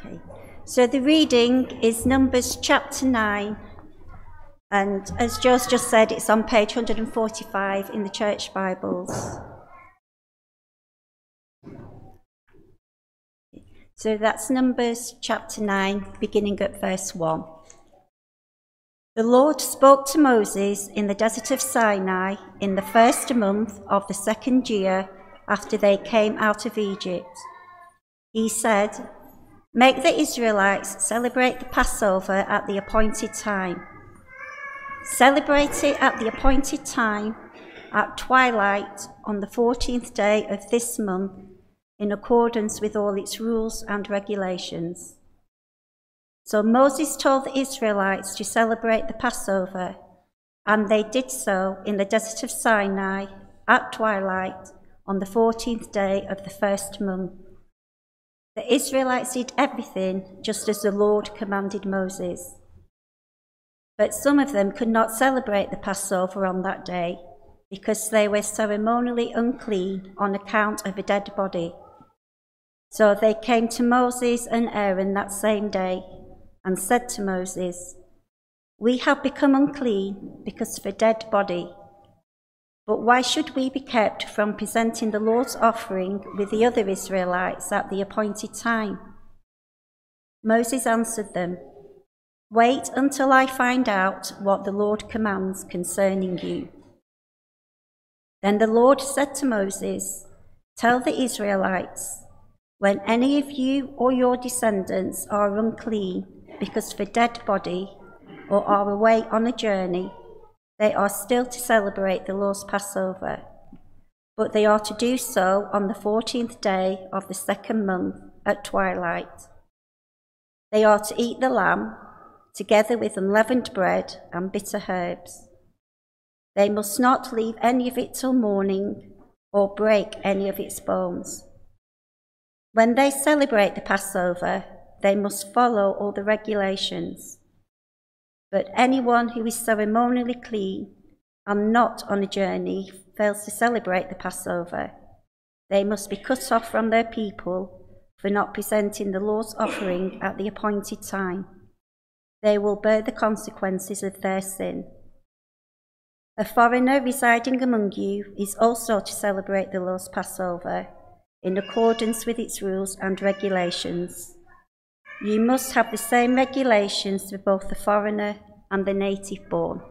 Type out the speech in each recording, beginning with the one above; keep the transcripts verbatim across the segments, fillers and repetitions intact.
Okay. So the reading is Numbers chapter nine, and as Joe's just said, it's on page one hundred forty-five in the Church Bibles. So that's Numbers chapter nine, beginning at verse one. The Lord spoke to Moses in the desert of Sinai in the first month of the second year after they came out of Egypt. He said, "Make the Israelites celebrate the Passover at the appointed time. Celebrate it at the appointed time at twilight on the fourteenth day of this month, in accordance with all its rules and regulations." So Moses told the Israelites to celebrate the Passover, and they did so in the desert of Sinai at twilight on the fourteenth day of the first month. The Israelites did everything just as the Lord commanded Moses. But some of them could not celebrate the Passover on that day because they were ceremonially unclean on account of a dead body. So they came to Moses and Aaron that same day and said to Moses, "We have become unclean because of a dead body. But why should we be kept from presenting the Lord's offering with the other Israelites at the appointed time?" Moses answered them, "Wait until I find out what the Lord commands concerning you." Then the Lord said to Moses, "Tell the Israelites, when any of you or your descendants are unclean because of a dead body or are away on a journey, they are still to celebrate the Lord's Passover, but they are to do so on the fourteenth day of the second month at twilight. They are to eat the lamb together with unleavened bread and bitter herbs. They must not leave any of it till morning or break any of its bones. When they celebrate the Passover, they must follow all the regulations. But anyone who is ceremonially clean and not on a journey fails to celebrate the Passover, they must be cut off from their people for not presenting the Lord's offering at the appointed time. They will bear the consequences of their sin. A foreigner residing among you is also to celebrate the Lord's Passover in accordance with its rules and regulations. You must have the same regulations for both the foreigner and the native born."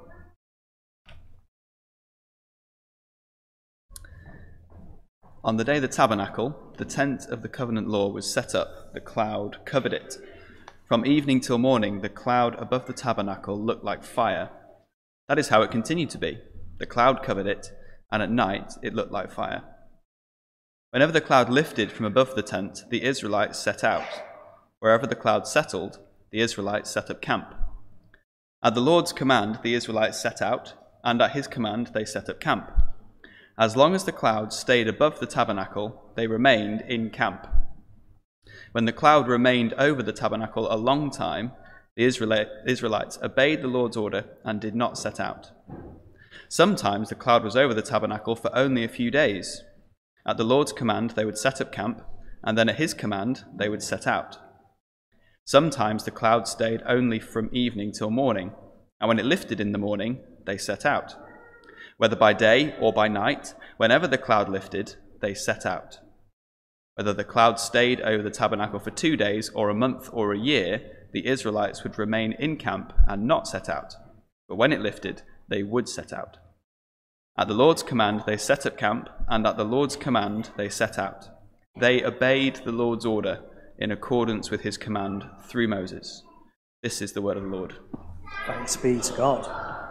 On the day of the tabernacle, the tent of the covenant law was set up, the cloud covered it. From evening till morning, the cloud above the tabernacle looked like fire. That is how it continued to be. The cloud covered it, and at night it looked like fire. Whenever the cloud lifted from above the tent, the Israelites set out. Wherever the cloud settled, the Israelites set up camp. At the Lord's command, the Israelites set out, and at his command they set up camp. As long as the cloud stayed above the tabernacle, they remained in camp. When the cloud remained over the tabernacle a long time, the Israelites obeyed the Lord's order and did not set out. Sometimes the cloud was over the tabernacle for only a few days. At the Lord's command, they would set up camp, and then at his command, they would set out. Sometimes the cloud stayed only from evening till morning, and when it lifted in the morning, they set out. Whether by day or by night, whenever the cloud lifted, they set out. Whether the cloud stayed over the tabernacle for two days or a month or a year, the Israelites would remain in camp and not set out. But when it lifted, they would set out. At the Lord's command, they set up camp, and at the Lord's command, they set out. They obeyed the Lord's order in accordance with his command through Moses. This is the word of the Lord. Thanks be to God.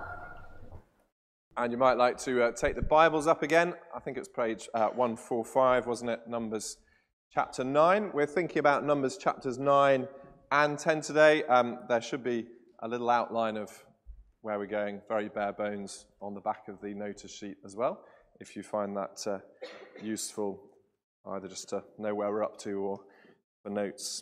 And you might like to uh, take the Bibles up again. I think it's page uh, one forty-five, wasn't it? Numbers chapter nine. We're thinking about Numbers chapters nine and ten today. Um, there should be a little outline of where we're going, very bare bones, on the back of the notice sheet as well, if you find that uh, useful, either just to know where we're up to or for notes.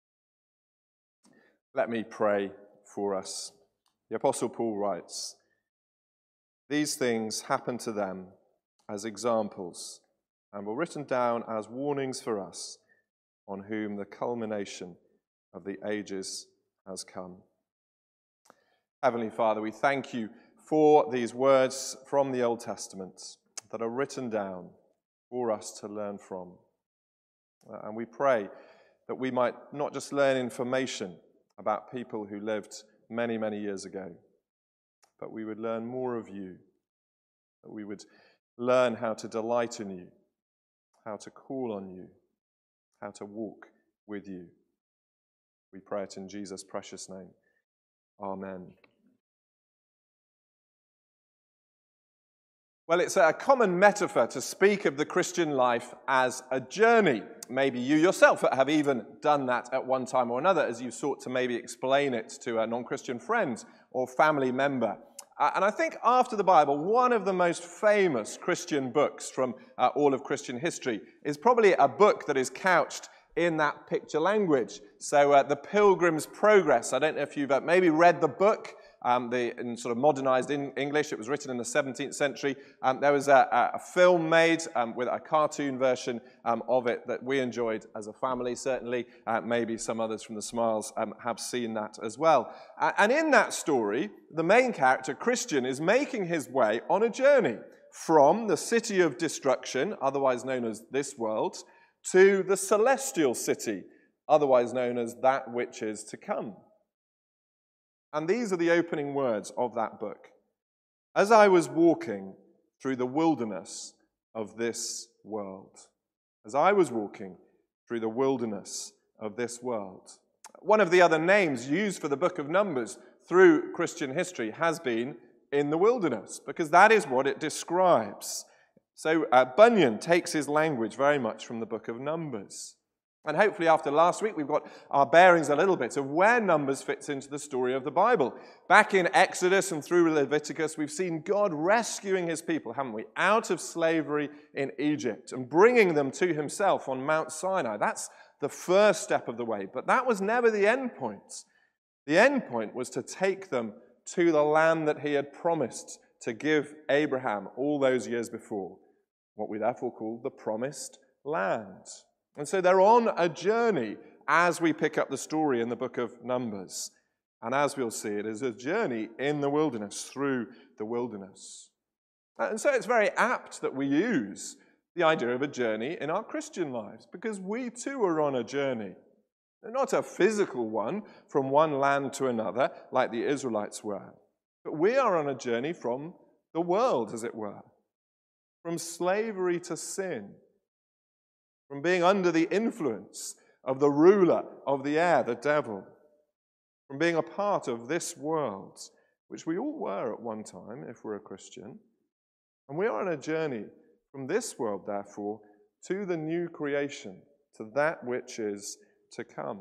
Let me pray for us. The Apostle Paul writes, "These things happened to them as examples and were written down as warnings for us, on whom the culmination of the ages has come. Heavenly Father, we thank you for these words from the Old Testament that are written down for us to learn from. Uh, and we pray that we might not just learn information about people who lived many, many years ago, but we would learn more of you, that we would learn how to delight in you, how to call on you, how to walk with you. We pray it in Jesus' precious name. Amen. Well, it's a common metaphor to speak of the Christian life as a journey. Maybe you yourself have even done that at one time or another as you sought to maybe explain it to a non-Christian friend or family member. Uh, and I think after the Bible, one of the most famous Christian books from uh, all of Christian history is probably a book that is couched in that picture language. So uh, The Pilgrim's Progress. I don't know if you've uh, maybe read the book. Um, the, in sort of modernized in English. It was written in the seventeenth century. Um, there was a, a film made um, with a cartoon version um, of it that we enjoyed as a family, certainly. Uh, maybe some others from the Smiles um, have seen that as well. Uh, and in that story, the main character, Christian, is making his way on a journey from the city of destruction, otherwise known as this world, to the celestial city, otherwise known as that which is to come. And these are the opening words of that book. As I was walking through the wilderness of this world. As I was walking through the wilderness of this world. One of the other names used for the book of Numbers through Christian history has been in the wilderness, because that is what it describes. So uh, Bunyan takes his language very much from the book of Numbers. And hopefully after last week, we've got our bearings a little bit of where Numbers fits into the story of the Bible. Back in Exodus and through Leviticus, we've seen God rescuing his people, haven't we, out of slavery in Egypt and bringing them to himself on Mount Sinai. That's the first step of the way, but that was never the end point. The end point was to take them to the land that he had promised to give Abraham all those years before, what we therefore call the Promised Land. And so they're on a journey as we pick up the story in the book of Numbers. And as we'll see, it is a journey in the wilderness, through the wilderness. And so it's very apt that we use the idea of a journey in our Christian lives, because we too are on a journey. Not a physical one from one land to another like the Israelites were, but we are on a journey from the world, as it were, from slavery to sin, from being under the influence of the ruler of the air, the devil, from being a part of this world, which we all were at one time if we're a Christian. And we are on a journey from this world, therefore, to the new creation, to that which is to come.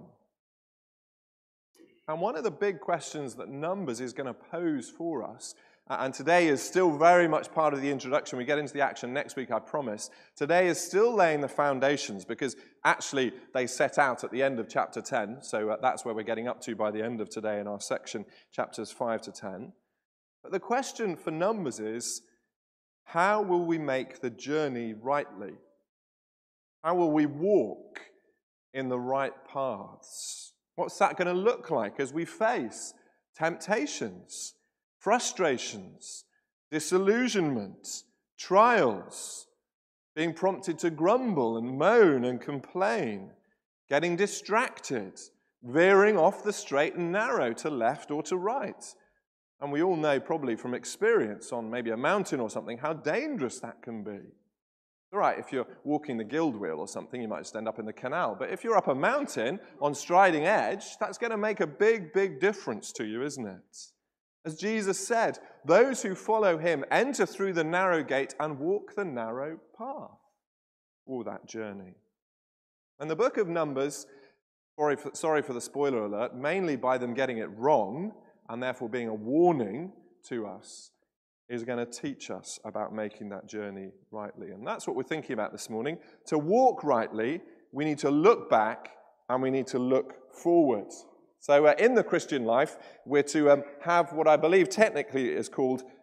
And one of the big questions that Numbers is going to pose for us, and today is still very much part of the introduction. We get into the action next week, I promise. Today is still laying the foundations, because actually they set out at the end of chapter ten. So uh, that's where we're getting up to by the end of today in our section, chapters five to ten. But the question for Numbers is, how will we make the journey rightly? How will we walk in the right paths? What's that going to look like as we face temptations, frustrations, disillusionment, trials, being prompted to grumble and moan and complain, getting distracted, veering off the straight and narrow to left or to right? And we all know probably from experience on maybe a mountain or something how dangerous that can be. All right, if you're walking the guild wheel or something, you might just end up in the canal. But if you're up a mountain on striding edge, that's going to make a big, big difference to you, isn't it? As Jesus said, those who follow him enter through the narrow gate and walk the narrow path. All that journey. And the book of Numbers, sorry for, sorry for the spoiler alert, mainly by them getting it wrong, and therefore being a warning to us, is going to teach us about making that journey rightly. And that's what we're thinking about this morning. To walk rightly, we need to look back and we need to look forward. So uh, in the Christian life, we're to um, have what I believe technically is called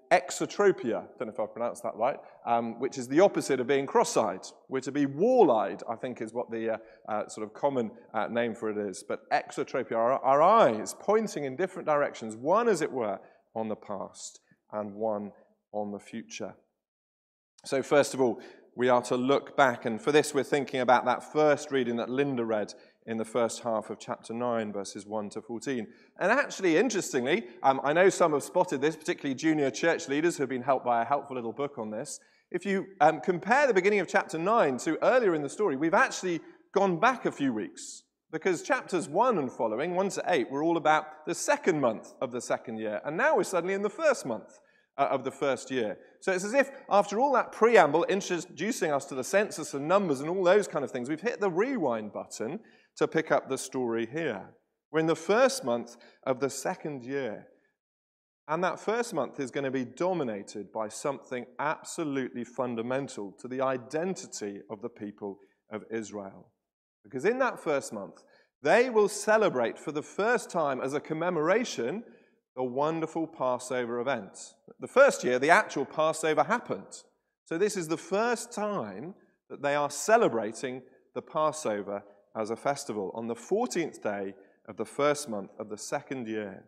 exotropia, don't know if I've pronounced that right, um, which is the opposite of being cross-eyed. We're to be wall-eyed, I think is what the uh, uh, sort of common uh, name for it is. But exotropia, our, our eyes pointing in different directions, one, as it were, on the past and one on the future. So first of all, we are to look back, and for this we're thinking about that first reading that Linda read in the first half of chapter nine, verses one to fourteen. And actually, interestingly, um, I know some have spotted this, particularly junior church leaders who have been helped by a helpful little book on this. If you um, compare the beginning of chapter nine to earlier in the story, we've actually gone back a few weeks, because chapters one and following, one to eight, were all about the second month of the second year, and now we're suddenly in the first month uh, of the first year. So it's as if, after all that preamble introducing us to the census and numbers and all those kind of things, we've hit the rewind button to pick up the story here. We're in the first month of the second year. And that first month is going to be dominated by something absolutely fundamental to the identity of the people of Israel. Because in that first month, they will celebrate for the first time as a commemoration the wonderful Passover event. The first year, the actual Passover happened. So this is the first time that they are celebrating the Passover as a festival on the fourteenth day of the first month of the second year.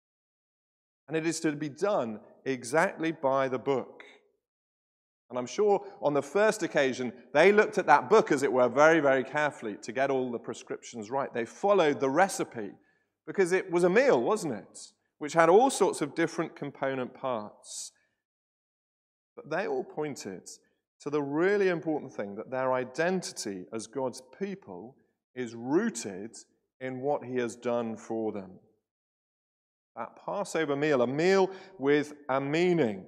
And it is to be done exactly by the book. And I'm sure on the first occasion, they looked at that book, as it were, very, very carefully to get all the prescriptions right. They followed the recipe because it was a meal, wasn't it? Which had all sorts of different component parts. But they all pointed to the really important thing, that their identity as God's people is rooted in what he has done for them. That Passover meal, a meal with a meaning.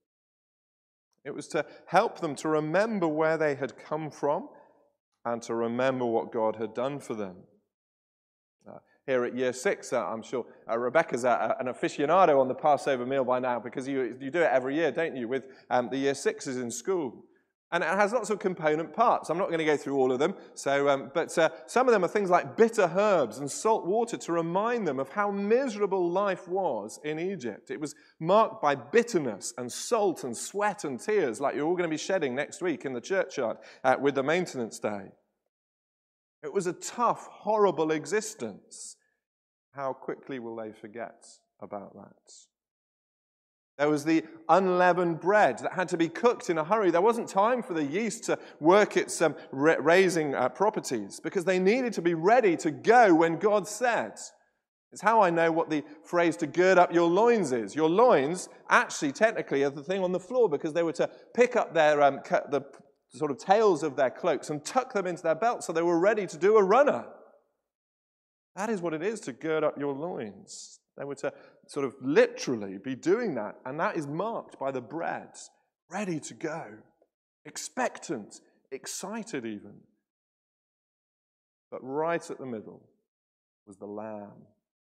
It was to help them to remember where they had come from and to remember what God had done for them. Uh, here at year six, uh, I'm sure uh, Rebecca's uh, an aficionado on the Passover meal by now, because you, you do it every year, don't you, with um, the year sixes in school. And it has lots of component parts. I'm not going to go through all of them. So, um, but uh, some of them are things like bitter herbs and salt water to remind them of how miserable life was in Egypt. It was marked by bitterness and salt and sweat and tears, like you're all going to be shedding next week in the churchyard uh, with the maintenance day. It was a tough, horrible existence. How quickly will they forget about that? There was the unleavened bread that had to be cooked in a hurry. There wasn't time for the yeast to work its um, raising uh, properties, because they needed to be ready to go when God said. It's how I know what the phrase to gird up your loins is. Your loins actually technically are the thing on the floor, because they were to pick up their um, the sort of tails of their cloaks and tuck them into their belts so they were ready to do a runner. That is what it is to gird up your loins. They were to sort of literally be doing that, and that is marked by the bread, ready to go, expectant, excited even. But right at the middle was the lamb,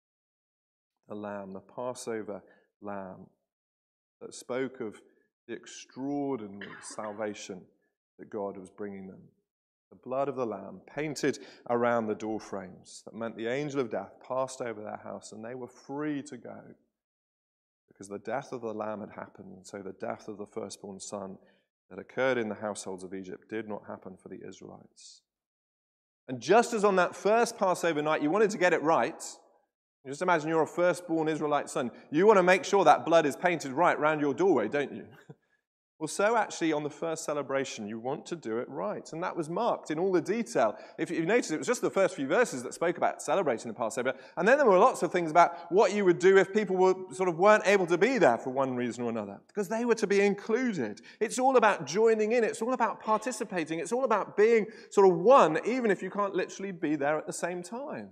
the lamb, the Passover lamb that spoke of the extraordinary salvation that God was bringing them. The blood of the lamb painted around the door frames. That meant the angel of death passed over their house and they were free to go, because the death of the lamb had happened. And so the death of the firstborn son that occurred in the households of Egypt did not happen for the Israelites. And just as on that first Passover night you wanted to get it right, just imagine you're a firstborn Israelite son. You want to make sure that blood is painted right round your doorway, don't you? Well, so actually on the first celebration, you want to do it right. And that was marked in all the detail. If you notice, it was just the first few verses that spoke about celebrating the Passover. And then there were lots of things about what you would do if people were sort of weren't able to be there for one reason or another, because they were to be included. It's all about joining in. It's all about participating. It's all about being sort of one, even if you can't literally be there at the same time.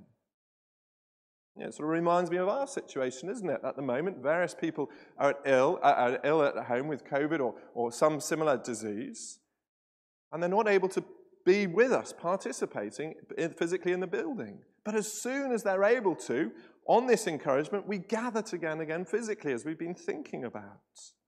Yeah, it sort of reminds me of our situation, isn't it? At the moment, various people are ill, are ill at home with COVID or, or some similar disease, and they're not able to be with us, participating physically in the building. But as soon as they're able to, on this encouragement, we gather together again physically, as we've been thinking about.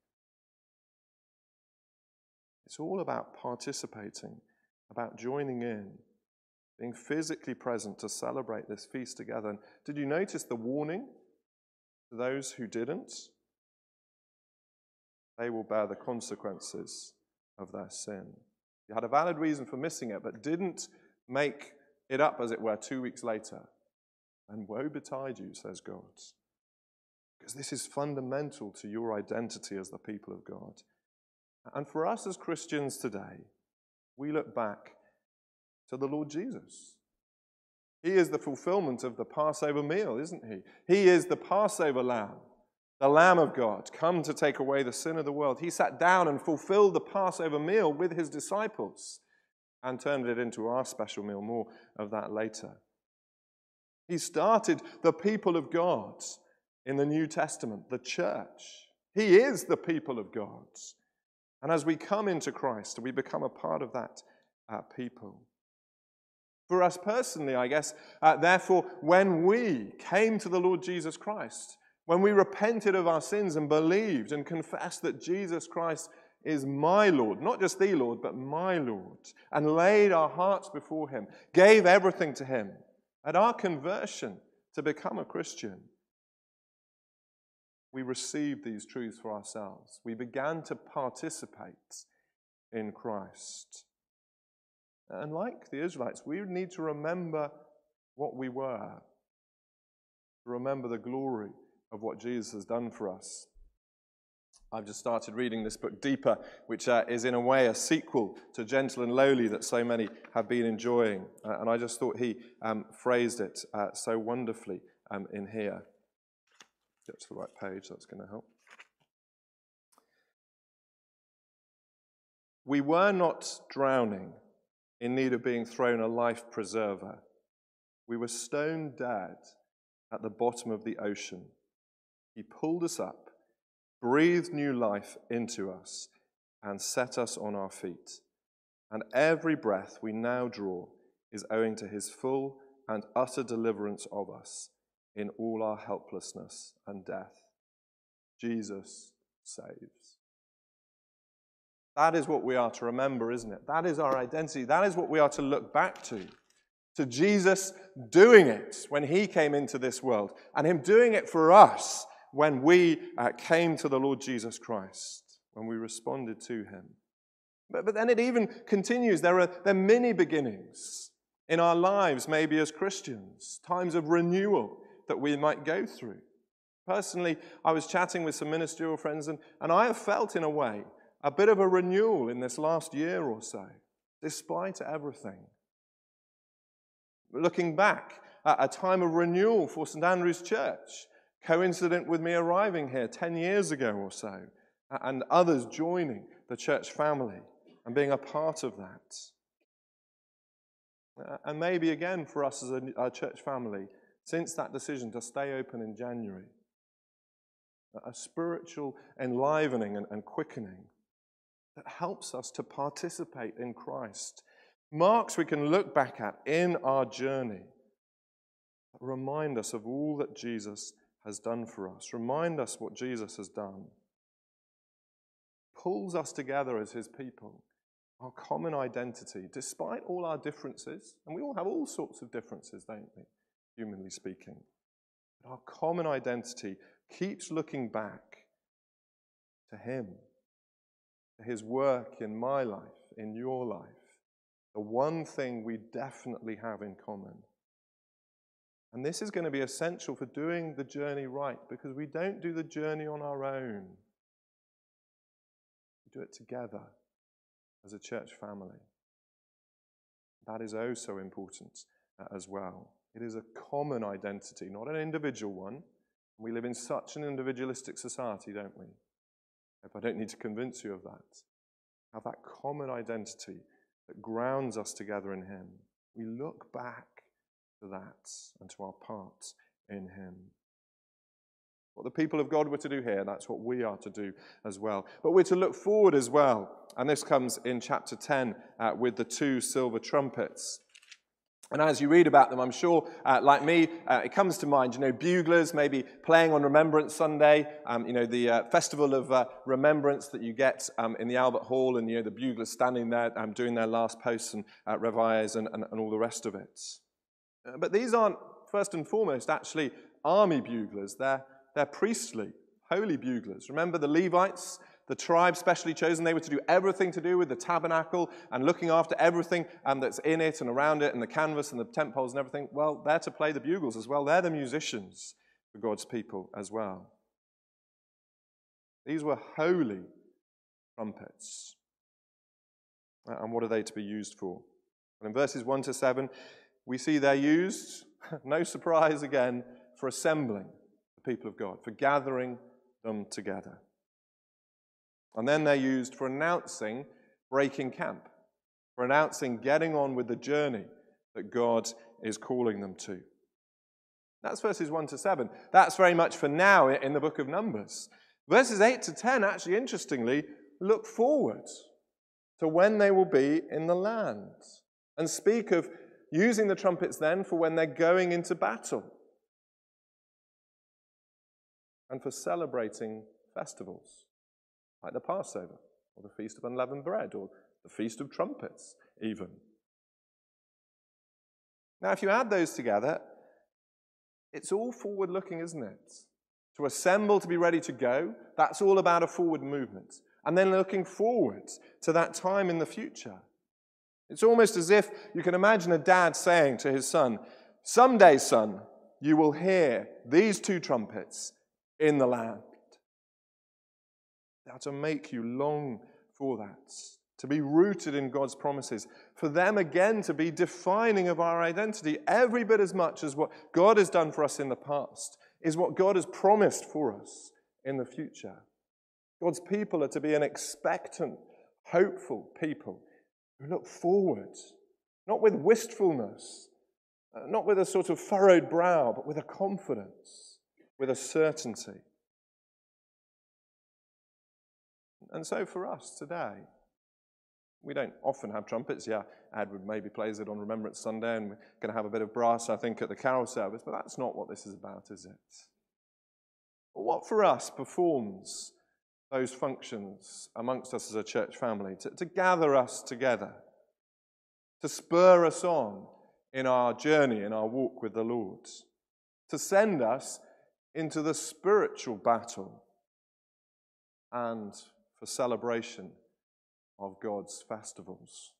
It's all about participating, about joining in, being physically present to celebrate this feast together. And did you notice the warning to those who didn't? they will bear the consequences of their sin. You had a valid reason for missing it, but didn't make it up, as it were, two weeks later. And woe betide you, says God. Because this is fundamental to your identity as the people of God. And for us as Christians today, we look back to the Lord Jesus. He is the fulfillment of the Passover meal, isn't he? He is the Passover lamb, the Lamb of God, come to take away the sin of the world. He sat down and fulfilled the Passover meal with his disciples and turned it into our special meal. More of that later. He started the people of God in the New Testament, the church. He is the people of God. And as we come into Christ, we become a part of that uh, people. For us personally, I guess, uh, therefore, when we came to the Lord Jesus Christ, when we repented of our sins and believed and confessed that Jesus Christ is my Lord, not just the Lord, but my Lord, and laid our hearts before him, gave everything to him, at our conversion to become a Christian, we received these truths for ourselves. We began to participate in Christ. And like the Israelites, we need to remember what we were, to remember the glory of what Jesus has done for us. I've just started reading this book, Deeper, which uh, is in a way a sequel to Gentle and Lowly that so many have been enjoying. Uh, and I just thought he um, phrased it uh, so wonderfully um, in here. Get to the right page, that's going to help. We were not drowning in need of being thrown a life preserver. We were stone dead at the bottom of the ocean. He pulled us up, breathed new life into us, and set us on our feet. And every breath we now draw is owing to his full and utter deliverance of us in all our helplessness and death. Jesus saves. That is what we are to remember, isn't it? That is our identity. That is what we are to look back to. To Jesus doing it when he came into this world, and him doing it for us when we uh, came to the Lord Jesus Christ, when we responded to him. But, but then it even continues. There are, there are many beginnings in our lives, maybe as Christians, times of renewal that we might go through. Personally, I was chatting with some ministerial friends, and, and I have felt, in a way, a bit of a renewal in this last year or so, despite everything. Looking back at a time of renewal for St Andrew's Church, coincident with me arriving here ten years ago or so, and others joining the church family and being a part of that. And maybe again for us as a, a church family, since that decision to stay open in January, a spiritual enlivening and, and quickening that helps us to participate in Christ. Marks we can look back at in our journey that remind us of all that Jesus has done for us. Remind us what Jesus has done. Pulls us together as his people. Our common identity, despite all our differences, and we all have all sorts of differences, don't we, humanly speaking. But our common identity keeps looking back to him, to his work in my life, in your life. The one thing we definitely have in common. And this is going to be essential for doing the journey right, because we don't do the journey on our own. We do it together as a church family. That is oh so important uh, as well. It is a common identity, not an individual one. We live in such an individualistic society, don't we? If I don't need to convince you of that. Have that common identity that grounds us together in him. We look back to that and to our part in him. What the people of God were to do here, that's what we are to do as well. But we're to look forward as well. And this comes in chapter ten uh, with the two silver trumpets. And as you read about them, I'm sure, uh, like me, uh, it comes to mind, you know, buglers maybe playing on Remembrance Sunday, um, you know, the uh, festival of uh, remembrance that you get um, in the Albert Hall, and, you know, the buglers standing there um, doing their last posts and uh, revies and, and, and all the rest of it. Uh, but these aren't, first and foremost, actually army buglers. They're, they're priestly, holy buglers. Remember the Levites, The tribe specially chosen, they were to do everything to do with the tabernacle and looking after everything um, that's in it and around it and the canvas and the tent poles and everything. Well, they're to play the bugles as well. They're the musicians for God's people as well. These were holy trumpets. And what are they to be used for? Well, in verses one to seven, we see they're used, no surprise again, for assembling the people of God, for gathering them together. And then they're used for announcing breaking camp, for announcing getting on with the journey that God is calling them to. That's verses one to seven. That's very much for now in the book of Numbers. Verses eight to ten, actually, interestingly, look forward to when they will be in the land and speak of using the trumpets then for when they're going into battle and for celebrating festivals like the Passover or the Feast of Unleavened Bread or the Feast of Trumpets even. Now, if you add those together, it's all forward-looking, isn't it? To assemble, to be ready to go, that's all about a forward movement. And then looking forward to that time in the future. It's almost as if you can imagine a dad saying to his son, someday, son, you will hear these two trumpets in the land. Now, to make you long for that, to be rooted in God's promises, for them again to be defining of our identity every bit as much as what God has done for us in the past is what God has promised for us in the future. God's people are to be an expectant, hopeful people who look forward, not with wistfulness, not with a sort of furrowed brow, but with a confidence, with a certainty. And so for us today, we don't often have trumpets. Yeah, Edward maybe plays it on Remembrance Sunday, and we're going to have a bit of brass, I think, at the carol service, but that's not what this is about, is it? But what for us performs those functions amongst us as a church family, to, to gather us together, to spur us on in our journey, in our walk with the Lord, to send us into the spiritual battle and for celebration of God's festivals.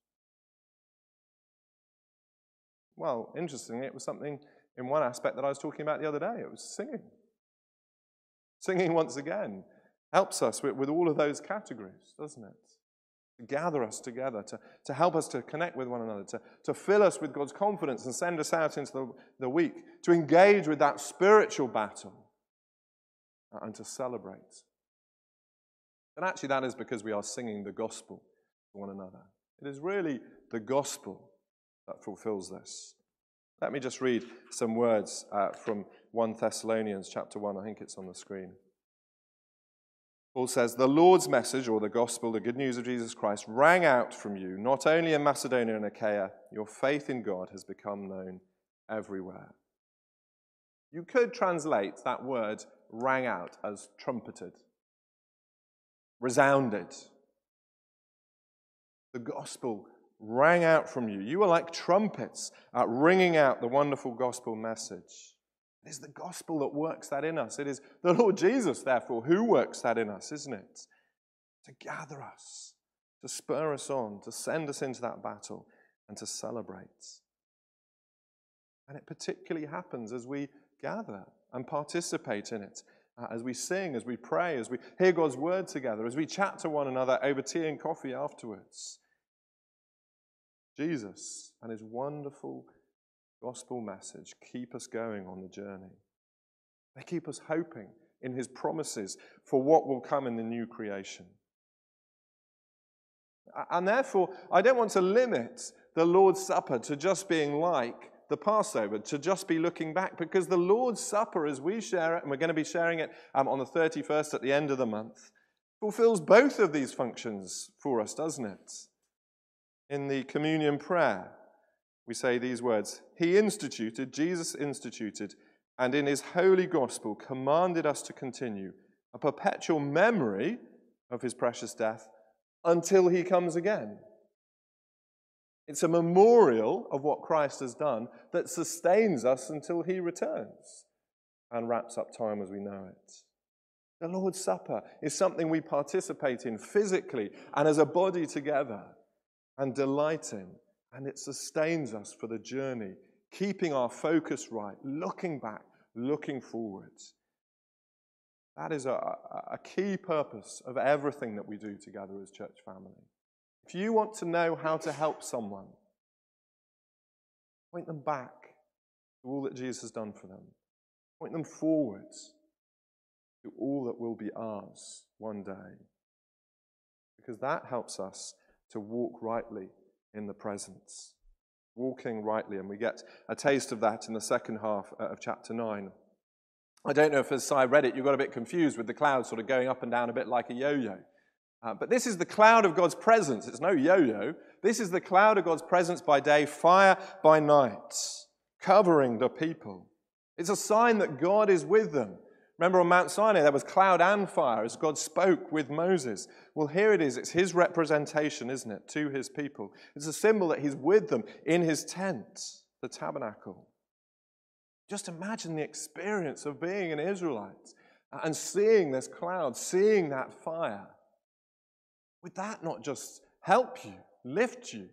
Well, interestingly, it was something in one aspect that I was talking about the other day. It was singing. Singing once again helps us with, with all of those categories, doesn't it? To gather us together, to, to help us to connect with one another, to, to fill us with God's confidence and send us out into the, the week, to engage with that spiritual battle and to celebrate. And actually that is because we are singing the gospel to one another. It is really the gospel that fulfills this. Let me just read some words uh, from First Thessalonians chapter one. I think it's on the screen. Paul says, the Lord's message, or the gospel, the good news of Jesus Christ, rang out from you, not only in Macedonia and Achaia. Your faith in God has become known everywhere. You could translate that word rang out as trumpeted, resounded. The gospel rang out from you. You were like trumpets at ringing out the wonderful gospel message. It is the gospel that works that in us. It is the Lord Jesus, therefore, who works that in us, isn't it? To gather us, to spur us on, to send us into that battle, and to celebrate. And it particularly happens as we gather and participate in it, uh, as we sing, as we pray, as we hear God's word together, as we chat to one another over tea and coffee afterwards. Jesus and his wonderful gospel message keep us going on the journey. They keep us hoping in his promises for what will come in the new creation. And therefore, I don't want to limit the Lord's Supper to just being like the Passover, to just be looking back, because the Lord's Supper, as we share it, and we're going to be sharing it um, on the thirty-first at the end of the month, fulfills both of these functions for us, doesn't it? In the communion prayer, we say these words, he instituted, Jesus instituted, and in his holy gospel commanded us to continue a perpetual memory of his precious death until he comes again. It's a memorial of what Christ has done that sustains us until he returns and wraps up time as we know it. The Lord's Supper is something we participate in physically and as a body together and delight in. And it sustains us for the journey, keeping our focus right, looking back, looking forwards. That is a, a key purpose of everything that we do together as church family. If you want to know how to help someone, point them back to all that Jesus has done for them. Point them forwards to all that will be ours one day. Because that helps us to walk rightly in the presence. Walking rightly, and we get a taste of that in the second half of chapter nine. I don't know if as I read it you got a bit confused with the cloud sort of going up and down a bit like a yo-yo. Uh, but this is the cloud of God's presence. It's no yo-yo. This is the cloud of God's presence by day, fire by night, covering the people. It's a sign that God is with them. Remember on Mount Sinai there was cloud and fire as God spoke with Moses. Well, here it is. It's his representation, isn't it, to his people. It's a symbol that he's with them in his tent, the tabernacle. Just imagine the experience of being an Israelite and seeing this cloud, seeing that fire. Would that not just help you, lift you?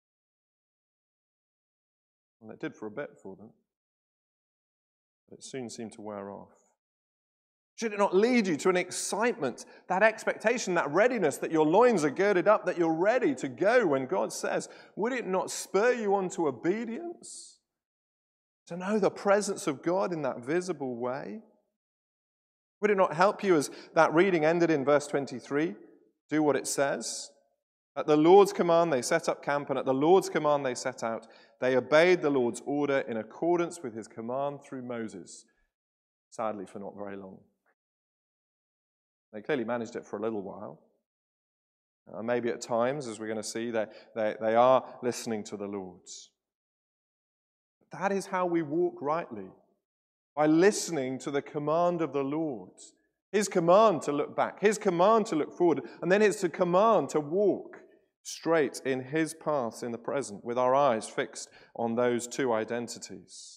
Well, it did for a bit for them, but it soon seemed to wear off. Should it not lead you to an excitement, that expectation, that readiness, that your loins are girded up, that you're ready to go when God says? Would it not spur you on to obedience? To know the presence of God in that visible way? Would it not help you, as that reading ended in verse twenty-three, do what it says? At the Lord's command they set up camp, and at the Lord's command they set out. They obeyed the Lord's order in accordance with his command through Moses. Sadly, for not very long. They clearly managed it for a little while. Uh, maybe at times, as we're going to see, they, they, they are listening to the Lord's. That is how we walk rightly, by listening to the command of the Lord. His command to look back, his command to look forward, and then it's a command to walk straight in his path in the present, with our eyes fixed on those two identities.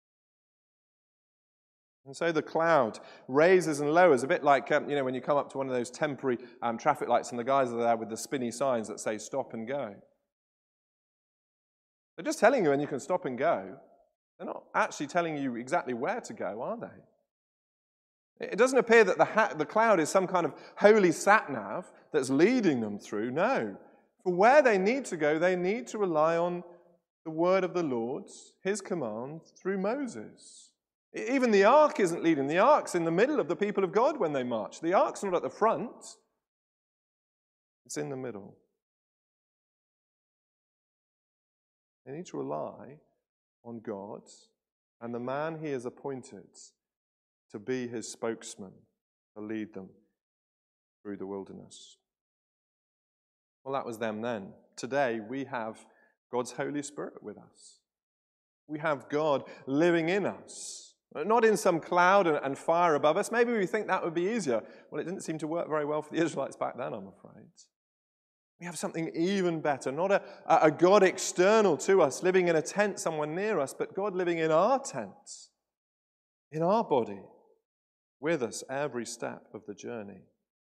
And so the cloud raises and lowers, a bit like, um, you know, when you come up to one of those temporary um, traffic lights and the guys are there with the spinny signs that say stop and go. They're just telling you when you can stop and go. They're not actually telling you exactly where to go, are they? It doesn't appear that the, ha- the cloud is some kind of holy sat-nav that's leading them through. No. For where they need to go, they need to rely on the word of the Lord, his command, through Moses. Even the ark isn't leading. The ark's in the middle of the people of God when they march. The ark's not at the front. It's in the middle. They need to rely on God and the man he has appointed to be his spokesman, to lead them through the wilderness. Well, that was them then. Today, we have God's Holy Spirit with us. We have God living in us. Not in some cloud and fire above us. Maybe we think that would be easier. Well, it didn't seem to work very well for the Israelites back then, I'm afraid. We have something even better. Not a, a God external to us, living in a tent somewhere near us, but God living in our tent, in our body, with us every step of the journey.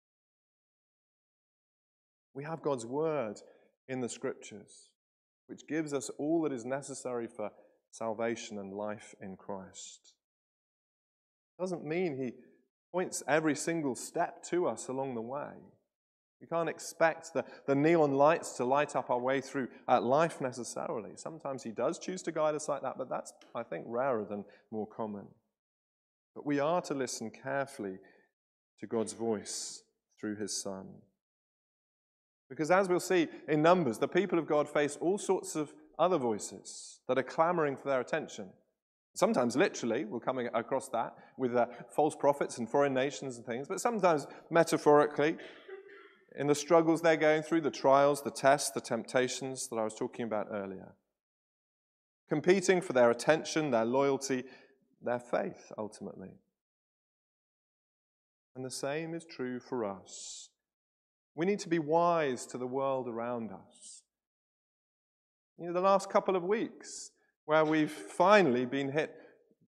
We have God's word in the Scriptures, which gives us all that is necessary for salvation and life in Christ. Doesn't mean he points every single step to us along the way. We can't expect the, the neon lights to light up our way through uh, life necessarily. Sometimes he does choose to guide us like that, but that's, I think, rarer than more common. But we are to listen carefully to God's voice through his Son. Because as we'll see in Numbers, the people of God face all sorts of other voices that are clamoring for their attention. Sometimes literally, we're coming across that with uh, false prophets and foreign nations and things, but sometimes metaphorically, in the struggles they're going through, the trials, the tests, the temptations that I was talking about earlier. Competing for their attention, their loyalty, their faith, ultimately. And the same is true for us. We need to be wise to the world around us. You know, the last couple of weeks, where we've finally been hit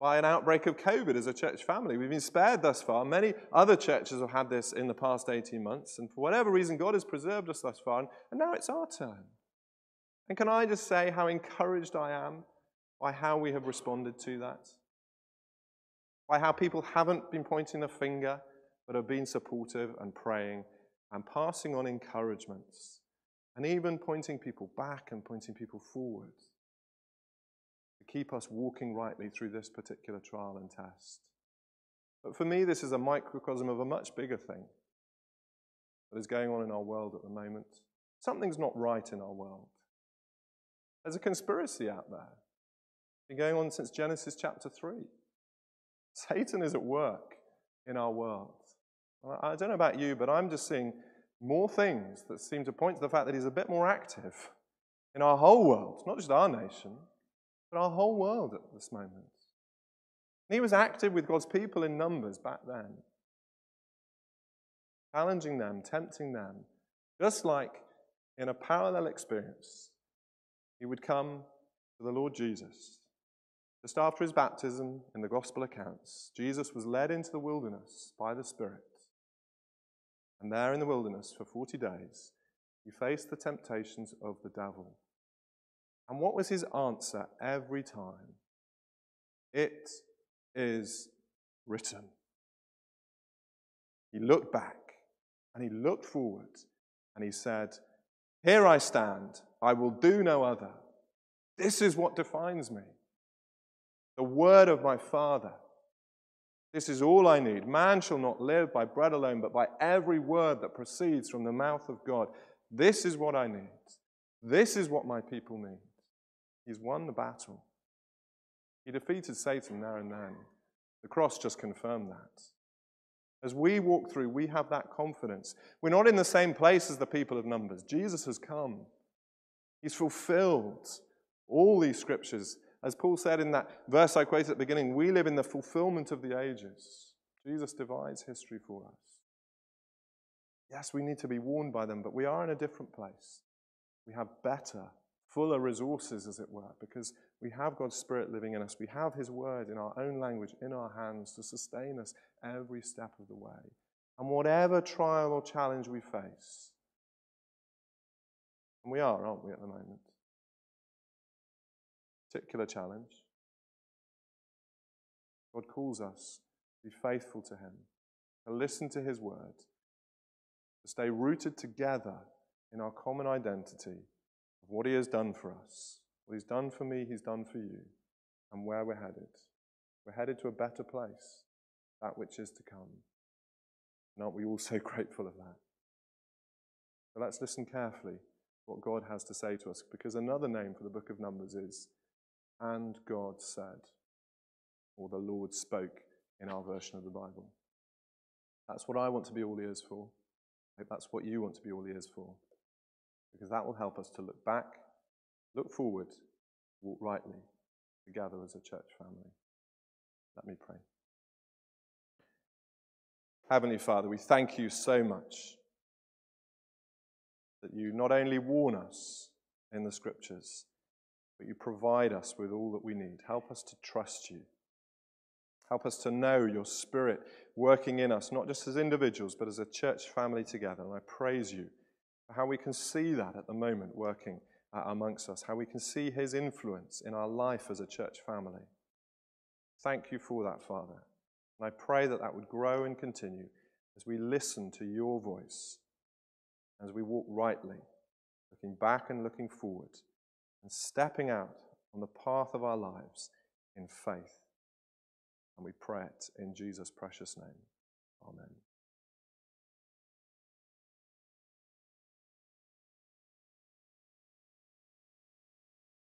by an outbreak of COVID as a church family. We've been spared thus far. Many other churches have had this in the past eighteen months, and for whatever reason, God has preserved us thus far, and now it's our turn. And can I just say how encouraged I am by how we have responded to that? By how people haven't been pointing the finger, but have been supportive and praying and passing on encouragements, and even pointing people back and pointing people forward to keep us walking rightly through this particular trial and test. But for me, this is a microcosm of a much bigger thing that is going on in our world at the moment. Something's not right in our world. There's a conspiracy out there. It's been going on since Genesis chapter three. Satan is at work in our world. I don't know about you, but I'm just seeing more things that seem to point to the fact that he's a bit more active in our whole world, not just our nation, but our whole world at this moment. And he was active with God's people in numbers back then, challenging them, tempting them, just like in a parallel experience, he would come to the Lord Jesus. Just after his baptism in the gospel accounts, Jesus was led into the wilderness by the Spirit. And there in the wilderness for forty days, he faced the temptations of the devil. And what was his answer every time? It is written. He looked back and he looked forward and he said, "Here I stand, I will do no other. This is what defines me. The word of my Father. This is all I need. Man shall not live by bread alone, but by every word that proceeds from the mouth of God. This is what I need. This is what my people need." He's won the battle. He defeated Satan there and then. The cross just confirmed that. As we walk through, we have that confidence. We're not in the same place as the people of Numbers. Jesus has come. He's fulfilled all these scriptures. As Paul said in that verse I quoted at the beginning, we live in the fulfillment of the ages. Jesus divides history for us. Yes, we need to be warned by them, but we are in a different place. We have better, fuller resources, as it were, because we have God's Spirit living in us. We have his word in our own language, in our hands, to sustain us every step of the way. And whatever trial or challenge we face, and we are, aren't we, at the moment? Particular challenge. God calls us to be faithful to him, to listen to his word, to stay rooted together in our common identity of what he has done for us. What he's done for me, he's done for you, and where we're headed. We're headed to a better place, that which is to come. And aren't we all so grateful of that? So let's listen carefully to what God has to say to us, because another name for the book of Numbers is "And God said," or "the Lord spoke" in our version of the Bible. That's what I want to be all ears for. I hope that's what you want to be all ears for, because that will help us to look back, look forward, walk rightly together as a church family. Let me pray. Heavenly Father, we thank you so much that you not only warn us in the scriptures, but you provide us with all that we need. Help us to trust you. Help us to know your Spirit working in us, not just as individuals, but as a church family together. And I praise you for how we can see that at the moment working uh, amongst us, how we can see his influence in our life as a church family. Thank you for that, Father. And I pray that that would grow and continue as we listen to your voice, as we walk rightly, looking back and looking forward, and stepping out on the path of our lives in faith. And we pray it in Jesus' precious name. Amen.